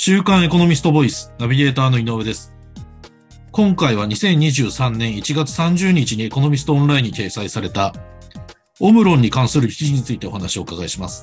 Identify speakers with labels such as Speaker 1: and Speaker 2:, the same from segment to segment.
Speaker 1: 週刊エコノミストボイスナビゲーターの井上です。今回は2023年1月30日にエコノミストオンラインに掲載されたオムロンに関する記事についてお話をお伺いします。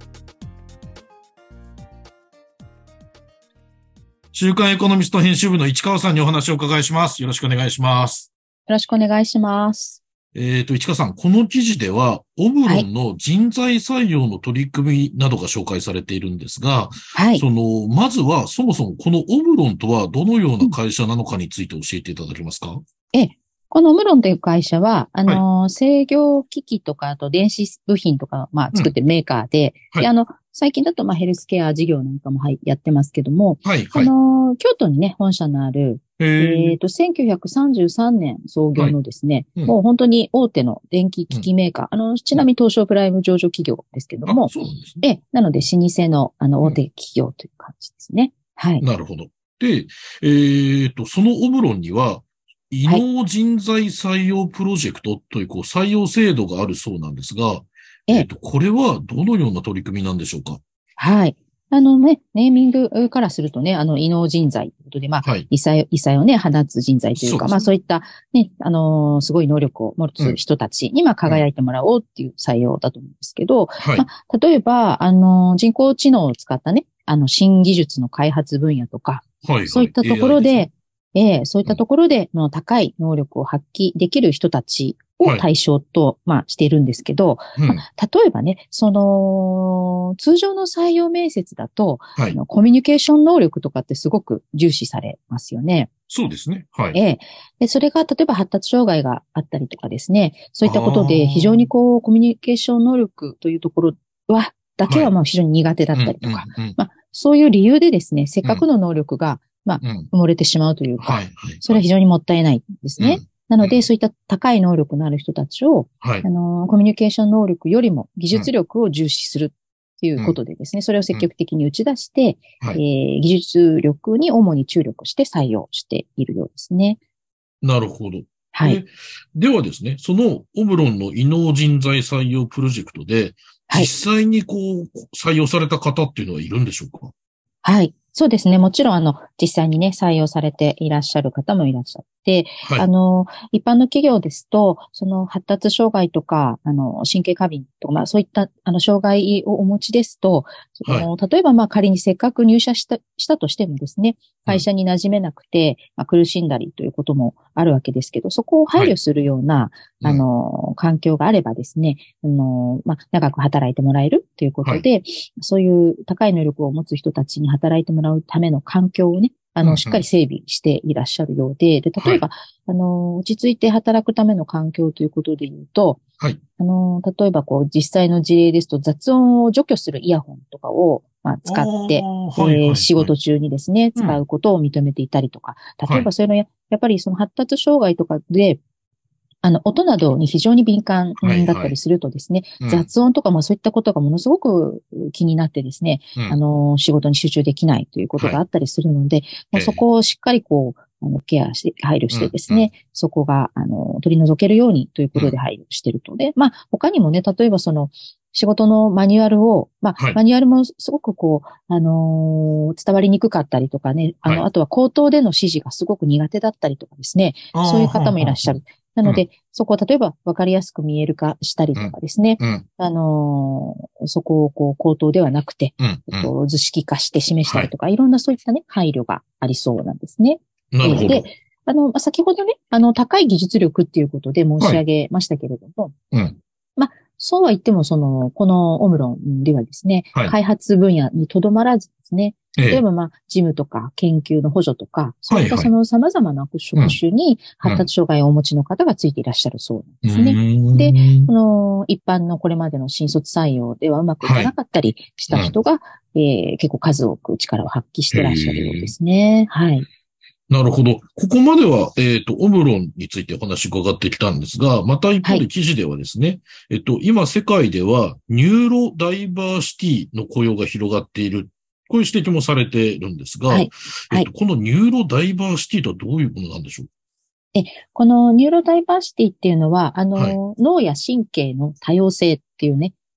Speaker 1: 週刊エコノミスト編集部の市川さんにお話をお伺いします。よろしくお願いします。
Speaker 2: よろしくお願いします。
Speaker 1: 市川さん、この記事では、オムロンの人材採用の取り組みなどが紹介されているんですが、
Speaker 2: はい。
Speaker 1: まずは、そもそもこのオムロンとはどのような会社なのかについて教えていただけますか？
Speaker 2: このオムロンという会社は、
Speaker 1: はい。
Speaker 2: 制御機器とか、あと電子部品とか、作ってるメーカーで、で、
Speaker 1: はい。
Speaker 2: 最近だと、ヘルスケア事業なんかも、やってますけども、
Speaker 1: はい。はい。
Speaker 2: 京都にね、本社のある、
Speaker 1: へえ。
Speaker 2: 1933年創業
Speaker 1: はい。
Speaker 2: のですね、
Speaker 1: うん。
Speaker 2: もう本当に大手の電気機
Speaker 1: うん。
Speaker 2: 器メーカー、ち
Speaker 1: うん。
Speaker 2: なみに東証プライム上場企業ですけど
Speaker 1: あ、
Speaker 2: も、
Speaker 1: そうなんですね。
Speaker 2: なので、老舗の、
Speaker 1: うん。
Speaker 2: 大手企業という感じですね。はい。
Speaker 1: なるほど。で、そのオムロンには、異
Speaker 2: はい。
Speaker 1: 能人材採用プロジェクトという、採用制度があるそうなんですが、
Speaker 2: ええ
Speaker 1: これはどのような取り組みなんでしょうか？
Speaker 2: はい。ネーミングからするとね、異能人材ということで、
Speaker 1: はい。
Speaker 2: 異彩をね、放つ人材というか、
Speaker 1: そうですね。
Speaker 2: そういったね、すごい能力を持
Speaker 1: うん。
Speaker 2: つ人たちに、
Speaker 1: うん。
Speaker 2: 輝いてもらおうっていう採用だと思うんですけど、
Speaker 1: はい。
Speaker 2: 例えば、人工知能を使ったね、新技術の開発分野とか、
Speaker 1: はい。はい。
Speaker 2: そういったとこ
Speaker 1: AI ですね。
Speaker 2: ろで、そういっ
Speaker 1: うん。
Speaker 2: たところで、高い能力を発揮できる人たちを
Speaker 1: はい。
Speaker 2: 対象と、しているんですけど、
Speaker 1: うん。
Speaker 2: 例えばね、通常の採用面接だと、
Speaker 1: はい。
Speaker 2: コミュニケーション能力とかってすごく重視されますよね。
Speaker 1: そうですね。はい。
Speaker 2: ええ。で、それが、例えば発達障害があったりとかですね、そうい
Speaker 1: あ
Speaker 2: ったことで非常
Speaker 1: あ。
Speaker 2: にコミュニケーション能力というところだけ
Speaker 1: はい。
Speaker 2: は非常に苦手だ
Speaker 1: うん。
Speaker 2: ったりとか、
Speaker 1: うん。うん。
Speaker 2: そういう理由でですね、せっ
Speaker 1: うん。
Speaker 2: かくの能力が、
Speaker 1: うん。
Speaker 2: 埋もれてしまうというか、
Speaker 1: はい。はい。
Speaker 2: それは
Speaker 1: はい。
Speaker 2: 非常にもったいないんですね。
Speaker 1: うん。
Speaker 2: なので、
Speaker 1: うん。
Speaker 2: そういった高い能力のある人たちを、
Speaker 1: はい。
Speaker 2: コミュニケーション能力よりも技
Speaker 1: うん。
Speaker 2: 術力を重視するっていう
Speaker 1: うん。
Speaker 2: ことでですね、それを積
Speaker 1: うん。
Speaker 2: 極的に打ち出して、
Speaker 1: はい。
Speaker 2: 技術力に主に注力して採用しているようですね。
Speaker 1: なるほど。
Speaker 2: はい。
Speaker 1: ではですね、そのオムロンの異能人材採用プロジェクトで、
Speaker 2: はい。
Speaker 1: 実際に採用された方っていうのはいるんでしょうか？
Speaker 2: はい。そうですね。もちろん、実際にね、採用されていらっしゃる方もいらっしゃって、
Speaker 1: はい。
Speaker 2: 一般の企業ですと、その発達障害とか、神経過敏とか、そういった、障害をお持ちですと、
Speaker 1: はい。
Speaker 2: 例えば、仮にせっかく入社したとしてもですね、
Speaker 1: うん。
Speaker 2: 会社に馴染めなくて、苦しんだりということもあるわけですけど、そこを配
Speaker 1: はい。
Speaker 2: 慮するような、
Speaker 1: うん。
Speaker 2: 環境があればですね、長く働いてもらえるというこ
Speaker 1: はい。
Speaker 2: とで、そういう高い能力を持つ人たちに働いてもらうための環境をね、
Speaker 1: うん。
Speaker 2: しっかり
Speaker 1: うん。
Speaker 2: 整備していらっしゃるようで、例
Speaker 1: はい。
Speaker 2: えば、落ち着いて働くための環境ということで言うと、
Speaker 1: はい。
Speaker 2: 例えば実際の事例ですと雑音を除去するイヤホンとかを、
Speaker 1: あ
Speaker 2: 使って、
Speaker 1: あ、はい。はい。はい。
Speaker 2: 仕事中にですね、
Speaker 1: うん。
Speaker 2: 使うことを認めていたりとか、例
Speaker 1: はい。
Speaker 2: えばそれのやっぱりその発達障害とかで、音などに非常に敏感
Speaker 1: はい。はい。
Speaker 2: だったりするとですね、
Speaker 1: うん。
Speaker 2: 雑音とかそういったことがものすごく気になってですね、
Speaker 1: うん。
Speaker 2: 仕事に集中できないということ
Speaker 1: はい。
Speaker 2: があったりするので、もうそ
Speaker 1: ええ。
Speaker 2: こをしっかりケアして、配慮し
Speaker 1: うん。うん。
Speaker 2: てですね、そこが、取り除けるようにということで
Speaker 1: うん。
Speaker 2: 配慮していると。で、他にもね、例えば仕事のマニュアルを、
Speaker 1: はい。
Speaker 2: マニュアルもすごく伝わりにくかったりとかね、
Speaker 1: はい。
Speaker 2: あとは口頭での指示がすごく苦手だったりとかですね、
Speaker 1: ああ、はあ、
Speaker 2: そういう方もいらっ
Speaker 1: はあ、は
Speaker 2: しゃる。な
Speaker 1: あ。うん。
Speaker 2: ので、そこを例えば分かりやすく見える化したりと
Speaker 1: うん。
Speaker 2: かですね。
Speaker 1: うん。
Speaker 2: そこを口頭ではなくて、
Speaker 1: うん。うん。
Speaker 2: 図式化して示した
Speaker 1: はい。
Speaker 2: りとか、いろんなそういったね、配慮がありそうなんですね。で、
Speaker 1: なるほど。
Speaker 2: 先ほどね、高い技術力っていうことで申し上
Speaker 1: はい。
Speaker 2: げましたけれども、
Speaker 1: うん。
Speaker 2: そうは言っても、このオムロンではですね、
Speaker 1: はい。
Speaker 2: 開発分野にとどまらずですね、
Speaker 1: ええ。
Speaker 2: 例えば、事務とか研究の補助とか、そういった
Speaker 1: はい。はい。
Speaker 2: 様々な職
Speaker 1: うん。
Speaker 2: 種に
Speaker 1: うん。
Speaker 2: 発達障害をお持ちの方がついていらっしゃるそうなん
Speaker 1: う
Speaker 2: ですね。で、
Speaker 1: ーん。
Speaker 2: 一般のこれまでの新卒採用ではうまくいかな
Speaker 1: はい。
Speaker 2: かったりし
Speaker 1: うん。
Speaker 2: た人が、結構数多く力を発揮し
Speaker 1: へ
Speaker 2: ていらっしゃるようで
Speaker 1: え。
Speaker 2: すね。はい。
Speaker 1: なるほど。ここまでは、オムロンについてお話伺ってきたんですが、また一方で
Speaker 2: はい。
Speaker 1: 記事ではですね、今世界ではニューロダイバーシティの雇用が広がっている。こういう指摘もされているんですが、
Speaker 2: はい。はい。
Speaker 1: このニューロダイバーシティとはどういうものなんでしょう？
Speaker 2: え、このニューロダイバーシティっていうのは、
Speaker 1: はい。
Speaker 2: 脳や神経の多様性っていうね、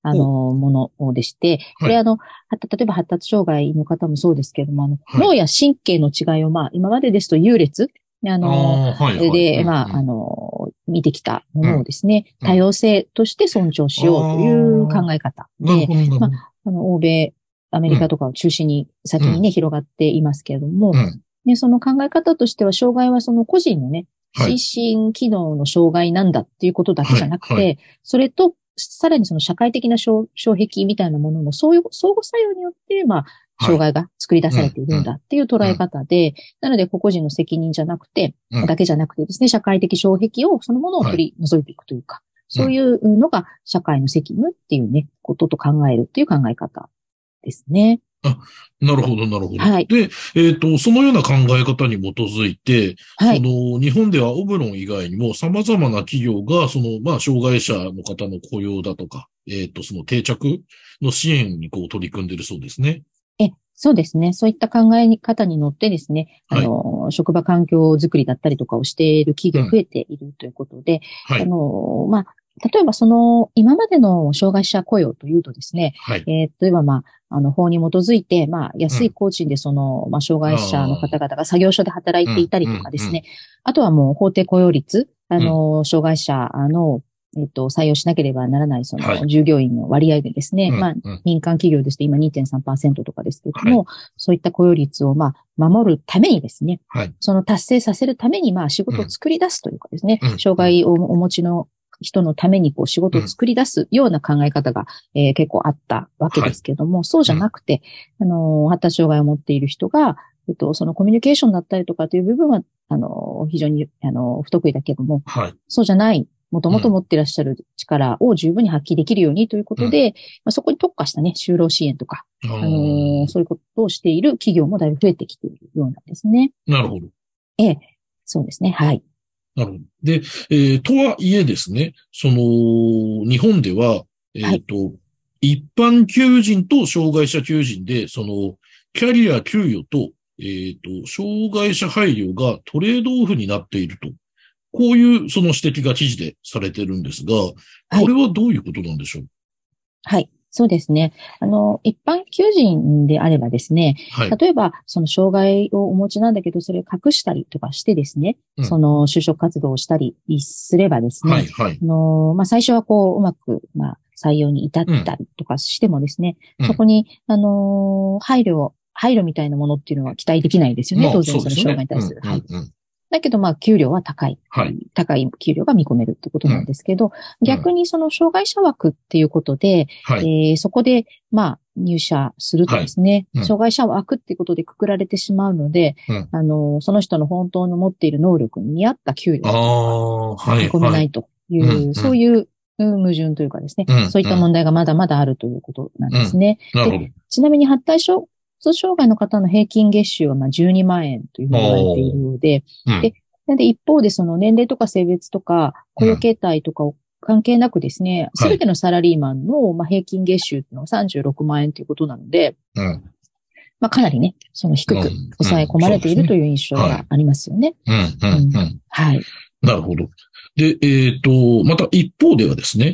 Speaker 2: ものでして、これ例えば発達障害の方もそうですけれども、
Speaker 1: はい。
Speaker 2: 脳や神経の違いを、今までですと優劣、
Speaker 1: はいはい。
Speaker 2: で、見てきたものをですね、多様性として尊重しようという考え方で、欧米、アメリカとかを中心に先にね、広がっていますけれども、で、その考え方としては、障害はその個人のね、心身機能の障害なんだっていうことだけじゃなくて、それと、さらにその社会的な障壁みたいなものの相互作用によって、障害が作り出されているんだっていう捉え方で、なので個々人の責任じゃなくて、だけじゃなくてですね、社会的障壁を、そのものを取り除いていくというか、そういうのが社会の責務っていうね、ことと考えるっていう考え方ですね。
Speaker 1: なるほど、なるほど。
Speaker 2: はい。
Speaker 1: で、そのような考え方に基づいて、
Speaker 2: はい。
Speaker 1: 日本ではオブロン以外にも様々な企業が、障害者の方の雇用だとか、その定着の支援に取り組んでいるそうですね。
Speaker 2: そうですね。そういった考え方に乗ってですね、職場環境づくりだったりとかをしている企業増えているということで、例えば今までの障害者雇用というとですね、例えば法に基づいて、安い工賃で障害者の方々が作業所で働いていたりとかですね、あとはもう法定雇用率、障害者の採用しなければならない、従業員の割合でですね、民間企業ですと今 2.3% とかですけれども、そういった雇用率を、守るためにですね、その達成させるために、仕事を作り出すというかですね、障害をお持ちの人のために仕事を作り出すような考え方が、結構あったわけですけれども、そうじゃなくて、発達障害を持っている人が、そのコミュニケーションだったりとかという部分は、非常に、不得意だけども、そうじゃない、もともと持っていらっしゃる力を十分に発揮できるようにということで、そこに特化したね、就労支援とか、そういうことをしている企業もだいぶ増えてきているようなんですね。
Speaker 1: なるほど。
Speaker 2: そうですね。はい。
Speaker 1: なるほど。で、とはいえですね、日本では、一般求人と障害者求人で、キャリア給与と、障害者配慮がトレードオフになっていると。こういう指摘が記事でされてるんですが、これはどういうことなんでしょう？
Speaker 2: はい。そうですね。一般求人であればですね、例えば、障害をお持ちなんだけど、それを隠したりとかしてですね、就職活動をしたりすればですね、最初はうまく、採用に至ったりとかしてもですね、そこに、配慮みたいなものっていうのは期待できないですよね、当然その障害に対する。だけど、給料は高い。高い給料が見込めるってことなんですけど、逆にその障害者枠っていうことで、そこで、入社するとですね、障害者枠っていうことでくくられてしまうので、その人の本当の持っている能力に見合った給料が見込めないという、そういう矛盾というかですね、そういった問題がまだまだあるということなんですね。ちなみに発達障害の方の平均月収は12万円というふうに言われているようで、で、一方でその年齢とか性別とか雇用形態とかを関係なくですね、すべてのサラリーマンの平均月収っていうのは36万円ということなので、かなりね、低く抑え込まれているという印象がありますよね。はい。
Speaker 1: なるほど。で、また一方ではですね、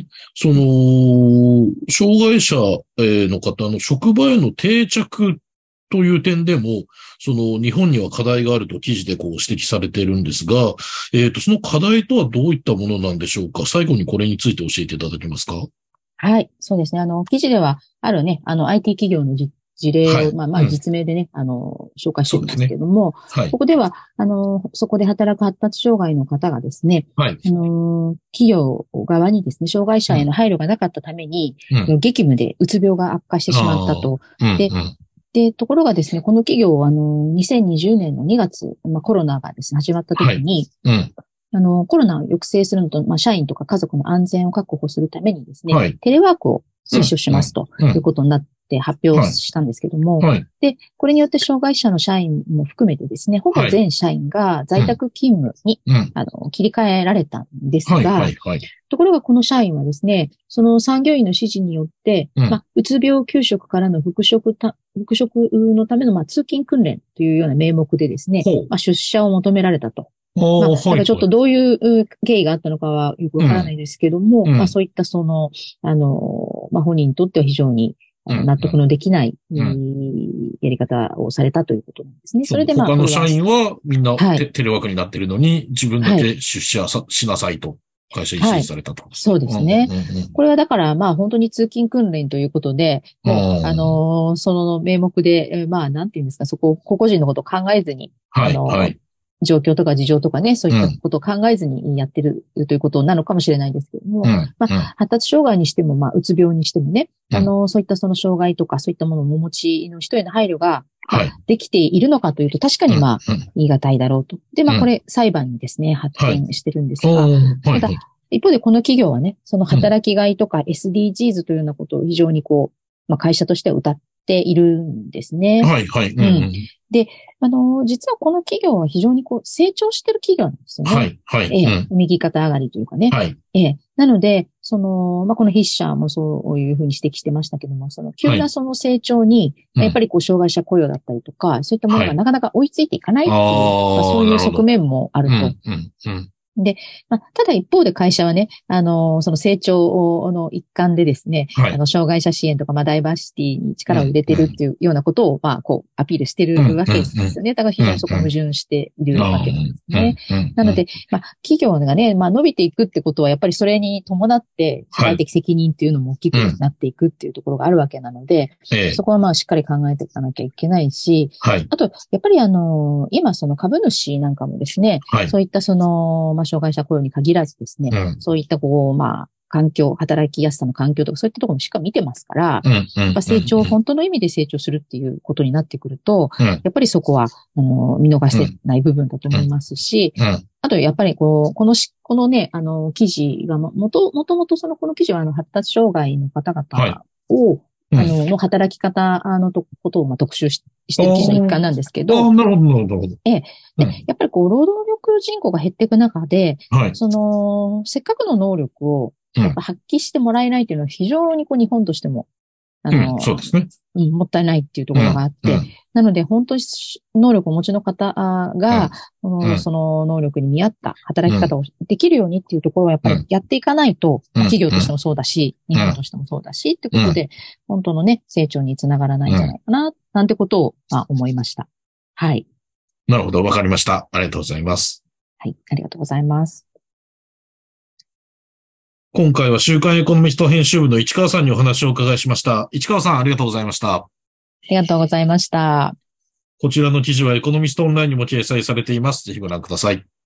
Speaker 1: 障害者の方の職場への定着という点でも、日本には課題があると記事で指摘されているんですが、その課題とはどういったものなんでしょうか？最後にこれについて教えていただけますか？
Speaker 2: はい、そうですね。記事では、あるね、IT 企業の事例を、実名でね、紹介してるんですけれども、ここでは、そこで働く発達障害の方がですね、企業側にですね、障害者への配慮がなかったために、激務でうつ病が悪化してしまったと。で、ところがですね、この企業は、2020年の2月、コロナがですね、始まった時に、コロナを抑制するのと、社員とか家族の安全を確保するためにですね、テレワークを推奨しますということになって発表したんですけども、で、これによって障害者の社員も含めてですね、ほぼ全社員が在宅勤務に、切り替えられたんですが、ところがこの社員はですね、その産業医の指示によって、うつ病休職からの復職のための通勤訓練というような名目でですね、出社を求められたと。だからちょっとどういう経緯があったのかはよくわからないですけども、そういった本人にとっては非常に納得のできない、やり方をされたということなんですね。それで
Speaker 1: 他の社員はみんなテレワークになっているのに、自分だけ出社しなさいと。会社に指示されたと、
Speaker 2: そうですね。これはだから、本当に通勤訓練ということで、もう、その名目で、なんていうんですか、個々人のことを考えずに、状況とか事情とかね、そういったことを考えずにやってるということなのかもしれないですけども、発達障害にしても、うつ病にしてもね、そういったその障害とか、そういったものをお持ちの人への配慮が、できているのかというと、確かに言い難いだろうと。で、これ、裁判にですね、発展してるんですが、ただ、一方でこの企業はね、その働きがいとか SDGs というようなことを非常に会社としては謳っているんですね。で、実はこの企業は非常に成長してる企業なんですよね。右肩上がりというかね。なので、この筆者もそういうふうに指摘してましたけども、急なその成長に、やっぱり障害者雇用だったりとか、そういったものがなかなか追いついていかないっていう、そういう側面もあると。で、ただ一方で会社はね、その成長の一環でですね、障害者支援とか、ダイバーシティに力を入れてるっていうようなことを、アピールしてるわけですよね。だから非常にそこ矛盾しているわけなんですね。なので、企業がね、伸びていくってことは、やっぱりそれに伴って、社会的責任っていうのも大きくなっていくっていうところがあるわけなので、そこはしっかり考えていかなきゃいけないし、あと、やっぱり今その株主なんかもですね、そういった障害者雇用に限らずですね、そういった環境、働きやすさの環境とかそういったところもしっかり見てますから、やっぱ成長、本当の意味で成長するっていうことになってくると、やっぱりそこは、見逃せない部分だと思いますし、あとやっぱりこのね、記事がもともとこの記事は発達障害の方々を、の働き方のことを特集してる記事の一環なんですけど。
Speaker 1: なるほど、なるほど。
Speaker 2: で、やっぱり労働力人口が減っていく中で、せっかくの能力をやっぱ発揮してもらえないというのは非常に日本としても、
Speaker 1: そうですね。
Speaker 2: もったいないっていうところがあって、なので本当に能力をお持ちの方が、その能力に見合った働き方をできるようにっていうところをやっぱりやっていかないと、企業としてもそうだし、日本としてもそうだし、ってことで、本当のね、成長につながらないんじゃないかな、なんてことを思いました。はい。
Speaker 1: なるほど、わかりました。ありがとうございます。
Speaker 2: はい、ありがとうございます。
Speaker 1: 今回は週刊エコノミスト編集部の市川さんにお話をお伺いしました。市川さん、ありがとうございました。あ
Speaker 2: りがとうございました。
Speaker 1: こちらの記事はエコノミストオンラインにも掲載されています。ぜひご覧ください。